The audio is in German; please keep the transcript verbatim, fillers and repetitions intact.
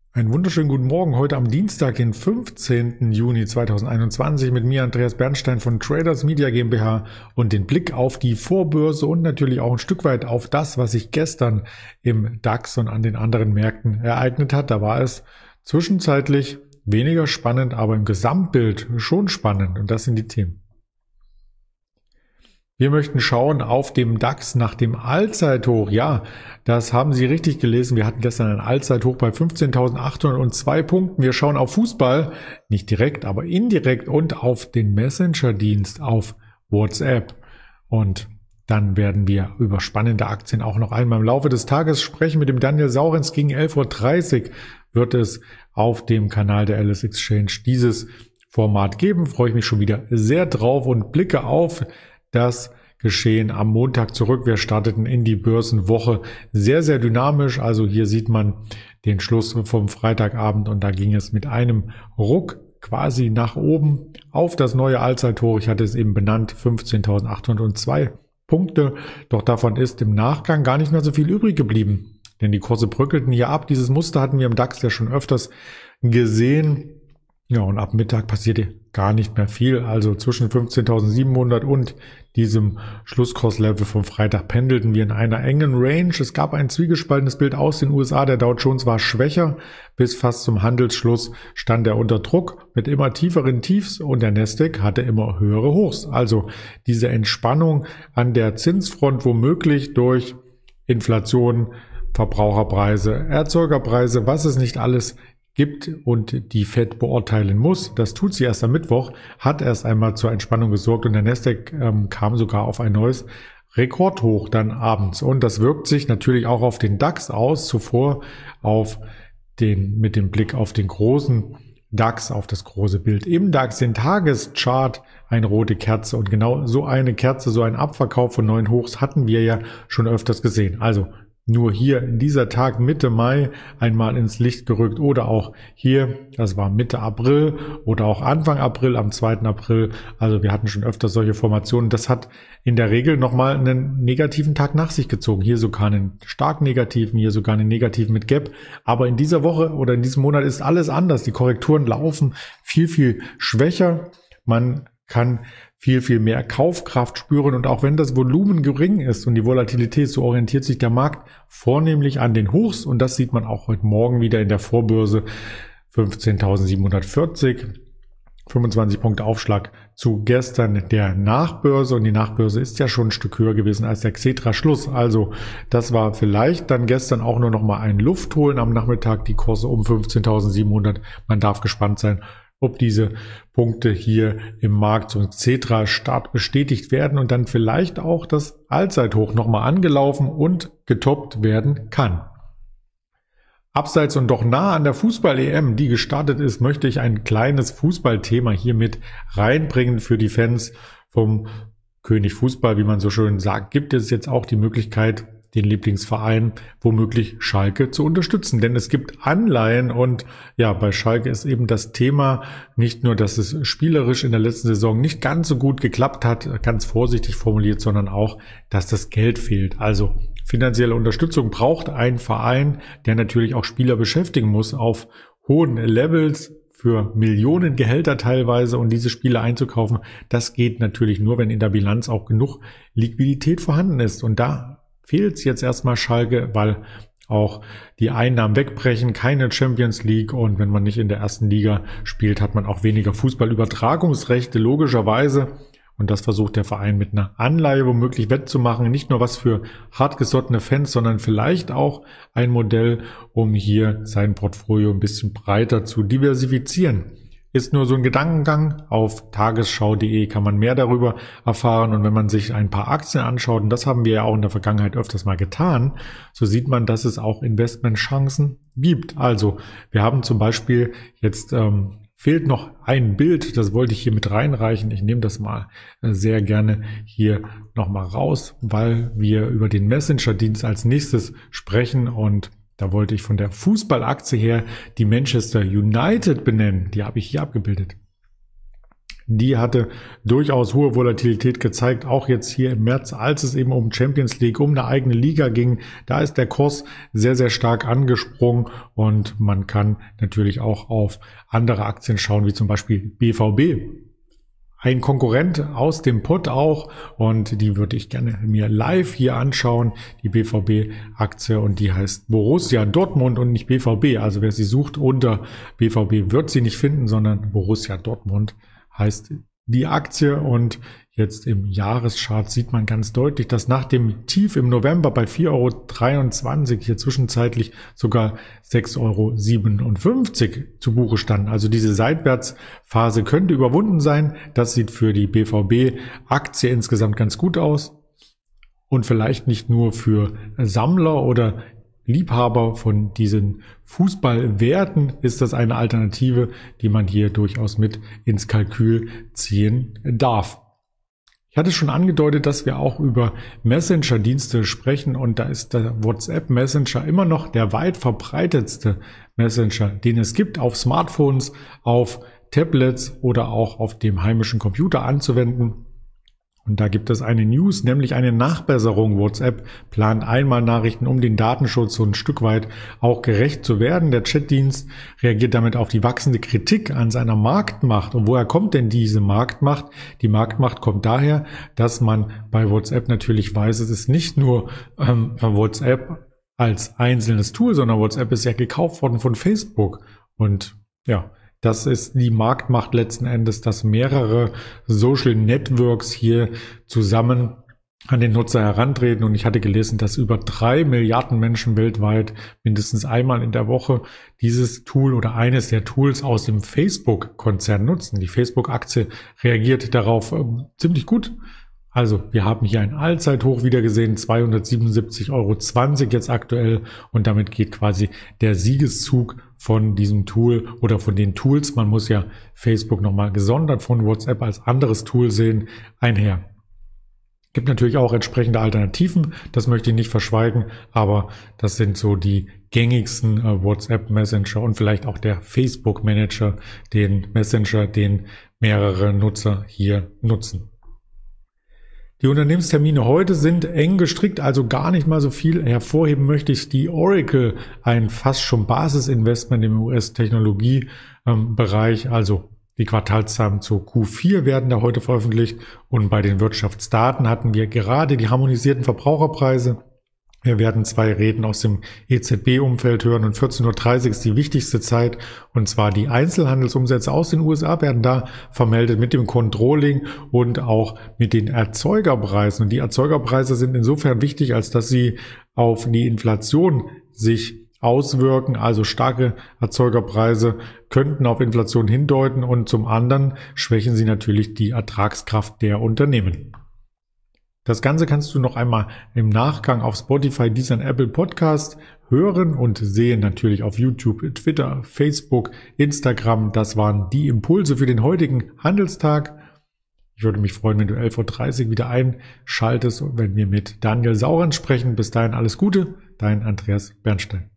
Einen wunderschönen guten Morgen heute am Dienstag, den fünfzehnten Juni zweitausendeinundzwanzig mit mir Andreas Bernstein von Traders Media GmbH und den Blick auf die Vorbörse und natürlich auch ein Stück weit auf das, was sich gestern im DAX und an den anderen Märkten ereignet hat. Da war es zwischenzeitlich weniger spannend, aber im Gesamtbild schon spannend und das sind die Themen. Wir möchten schauen auf dem DAX nach dem Allzeithoch. Ja, das haben Sie richtig gelesen. Wir hatten gestern ein Allzeithoch bei fünfzehntausendachthundertzwei Punkten. Wir schauen auf Fußball, nicht direkt, aber indirekt und auf den Messenger-Dienst auf WhatsApp. Und dann werden wir über spannende Aktien auch noch einmal im Laufe des Tages sprechen. Mit dem Daniel Saurenz gegen elf Uhr dreißig wird es auf dem Kanal der Alice Exchange dieses Format geben. Freue ich mich schon wieder sehr drauf und blicke auf das Geschehen am Montag zurück. Wir starteten in die Börsenwoche sehr, sehr dynamisch. Also hier sieht man den Schluss vom Freitagabend und da ging es mit einem Ruck quasi nach oben auf das neue Allzeithoch. Ich hatte es eben benannt, fünfzehntausendachthundertzwei Punkte. Doch davon ist im Nachgang gar nicht mehr so viel übrig geblieben, denn die Kurse bröckelten hier ab. Dieses Muster hatten wir im DAX ja schon öfters gesehen. Ja, und ab Mittag passierte gar nicht mehr viel. Also zwischen fünfzehntausendsiebenhundert und diesem Schlusskurslevel vom Freitag pendelten wir in einer engen Range. Es gab ein zwiegespaltenes Bild aus den U S A. Der Dow Jones war schwächer. Bis fast zum Handelsschluss stand er unter Druck mit immer tieferen Tiefs und der Nasdaq hatte immer höhere Hochs. Also diese Entspannung an der Zinsfront womöglich durch Inflation, Verbraucherpreise, Erzeugerpreise, was es nicht alles gibt und die Fed beurteilen muss, das tut sie erst am Mittwoch, hat erst einmal zur Entspannung gesorgt und der Nasdaq ähm, kam sogar auf ein neues Rekordhoch dann abends. Und das wirkt sich natürlich auch auf den DAX aus, zuvor auf den, mit dem Blick auf den großen DAX, auf das große Bild. Im DAX, den Tageschart, eine rote Kerze und genau so eine Kerze, so ein Abverkauf von neuen Hochs hatten wir ja schon öfters gesehen. Also nur hier in dieser Tag Mitte Mai einmal ins Licht gerückt oder auch hier, das war Mitte April oder auch Anfang April, am zweiten April. Also wir hatten schon öfter solche Formationen. Das hat in der Regel nochmal einen negativen Tag nach sich gezogen. Hier sogar einen stark negativen, hier sogar einen negativen mit Gap. Aber in dieser Woche oder in diesem Monat ist alles anders. Die Korrekturen laufen viel, viel schwächer. Man kann viel, viel mehr Kaufkraft spüren und auch wenn das Volumen gering ist und die Volatilität, so orientiert sich der Markt vornehmlich an den Hochs und das sieht man auch heute Morgen wieder in der Vorbörse fünfzehntausendsiebenhundertvierzig, fünfundzwanzig Punkte Aufschlag zu gestern der Nachbörse und die Nachbörse ist ja schon ein Stück höher gewesen als der Xetra-Schluss, also das war vielleicht dann gestern auch nur noch mal ein Luftholen am Nachmittag, die Kurse um fünfzehntausendsiebenhundert, man darf gespannt sein, ob diese Punkte hier im Markt zum Xetra-Start bestätigt werden und dann vielleicht auch das Allzeithoch nochmal angelaufen und getoppt werden kann. Abseits und doch nah an der Fußball-E M, die gestartet ist, möchte ich ein kleines Fußballthema hier mit reinbringen für die Fans vom König Fußball, wie man so schön sagt. Gibt es jetzt auch die Möglichkeit, den Lieblingsverein, womöglich Schalke, zu unterstützen. Denn es gibt Anleihen und ja, bei Schalke ist eben das Thema nicht nur, dass es spielerisch in der letzten Saison nicht ganz so gut geklappt hat, ganz vorsichtig formuliert, sondern auch, dass das Geld fehlt. Also finanzielle Unterstützung braucht ein Verein, der natürlich auch Spieler beschäftigen muss auf hohen Levels, für Millionen Gehälter teilweise und diese Spiele einzukaufen. Das geht natürlich nur, wenn in der Bilanz auch genug Liquidität vorhanden ist. Und da fehlt es jetzt erstmal Schalke, weil auch die Einnahmen wegbrechen, keine Champions League und wenn man nicht in der ersten Liga spielt, hat man auch weniger Fußballübertragungsrechte, logischerweise. Und das versucht der Verein mit einer Anleihe womöglich wettzumachen. Nicht nur was für hartgesottene Fans, sondern vielleicht auch ein Modell, um hier sein Portfolio ein bisschen breiter zu diversifizieren. Ist nur so ein Gedankengang. Auf tagesschau punkt de kann man mehr darüber erfahren. Und wenn man sich ein paar Aktien anschaut, und das haben wir ja auch in der Vergangenheit öfters mal getan, so sieht man, dass es auch Investmentchancen gibt. Also wir haben zum Beispiel jetzt, ähm, fehlt noch ein Bild, das wollte ich hier mit reinreichen. Ich nehme das mal sehr gerne hier nochmal raus, weil wir über den Messenger-Dienst als nächstes sprechen und da wollte ich von der Fußballaktie her die Manchester United benennen. Die habe ich hier abgebildet. Die hatte durchaus hohe Volatilität gezeigt, auch jetzt hier im März, als es eben um Champions League, um eine eigene Liga ging. Da ist der Kurs sehr, sehr stark angesprungen und man kann natürlich auch auf andere Aktien schauen, wie zum Beispiel B V B. Ein Konkurrent aus dem Pott auch, und die würde ich gerne mir live hier anschauen, die B V B-Aktie, und die heißt Borussia Dortmund und nicht B V B. Also wer sie sucht unter B V B, wird sie nicht finden, sondern Borussia Dortmund heißt die Aktie. Und jetzt im Jahreschart sieht man ganz deutlich, dass nach dem Tief im November bei vier Euro dreiundzwanzig hier zwischenzeitlich sogar sechs Euro siebenundfünfzig zu Buche standen. Also diese Seitwärtsphase könnte überwunden sein. Das sieht für die B V B-Aktie insgesamt ganz gut aus. Und vielleicht nicht nur für Sammler oder Liebhaber von diesen Fußballwerten ist das eine Alternative, die man hier durchaus mit ins Kalkül ziehen darf. Ich hatte schon angedeutet, dass wir auch über Messenger-Dienste sprechen, und da ist der WhatsApp Messenger immer noch der weit verbreitetste Messenger, den es gibt, auf Smartphones, auf Tablets oder auch auf dem heimischen Computer anzuwenden. Und da gibt es eine News, nämlich eine Nachbesserung. WhatsApp plant Einmalnachrichten, um den Datenschutz so ein Stück weit auch gerecht zu werden. Der Chatdienst reagiert damit auf die wachsende Kritik an seiner Marktmacht. Und woher kommt denn diese Marktmacht? Die Marktmacht kommt daher, dass man bei WhatsApp natürlich weiß, es ist nicht nur ähm, WhatsApp als einzelnes Tool, sondern WhatsApp ist ja gekauft worden von Facebook. Und ja, das ist die Marktmacht letzten Endes, dass mehrere Social Networks hier zusammen an den Nutzer herantreten. Und ich hatte gelesen, dass über drei Milliarden Menschen weltweit mindestens einmal in der Woche dieses Tool oder eines der Tools aus dem Facebook-Konzern nutzen. Die Facebook-Aktie reagiert darauf äh, ziemlich gut. Also wir haben hier ein Allzeithoch wieder gesehen, zweihundertsiebenundsiebzig Euro zwanzig jetzt aktuell, und damit geht quasi der Siegeszug von diesem Tool oder von den Tools, man muss ja Facebook nochmal gesondert von WhatsApp als anderes Tool sehen, einher. Gibt natürlich auch entsprechende Alternativen, das möchte ich nicht verschweigen, aber das sind so die gängigsten äh, WhatsApp Messenger und vielleicht auch der Facebook Manager, den Messenger, den mehrere Nutzer hier nutzen. Die Unternehmenstermine heute sind eng gestrickt, also gar nicht mal so viel. Hervorheben möchte ich die Oracle, ein fast schon Basisinvestment im U S-Technologie-Bereich. Also die Quartalszahlen zur Q vier werden da heute veröffentlicht. Und bei den Wirtschaftsdaten hatten wir gerade die harmonisierten Verbraucherpreise. Wir werden zwei Reden aus dem E Z B-Umfeld hören, und vierzehn Uhr dreißig ist die wichtigste Zeit, und zwar die Einzelhandelsumsätze aus den U S A werden da vermeldet mit dem Controlling und auch mit den Erzeugerpreisen. Und die Erzeugerpreise sind insofern wichtig, als dass sie auf die Inflation sich auswirken. Also starke Erzeugerpreise könnten auf Inflation hindeuten, und zum anderen schwächen sie natürlich die Ertragskraft der Unternehmen. Das Ganze kannst du noch einmal im Nachgang auf Spotify, Deezer und Apple Podcast hören und sehen, natürlich auf YouTube, Twitter, Facebook, Instagram. Das waren die Impulse für den heutigen Handelstag. Ich würde mich freuen, wenn du elf Uhr dreißig wieder einschaltest und wenn wir mit Daniel Sauren sprechen. Bis dahin alles Gute, dein Andreas Bernstein.